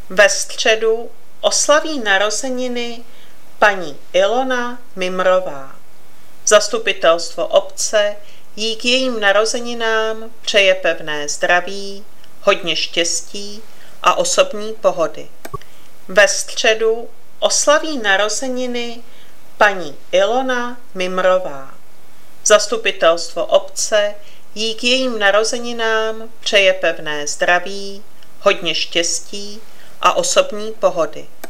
Ve středu oslaví narozeniny paní Ilona Mimrová. Zastupitelstvo obce jí k jejím narozeninám přeje pevné zdraví, hodně štěstí a osobní pohody. Ve středu oslaví narozeniny paní Ilona Mimrová. Zastupitelstvo obce jí k jejím narozeninám přeje pevné zdraví, hodně štěstí a osobní pohody.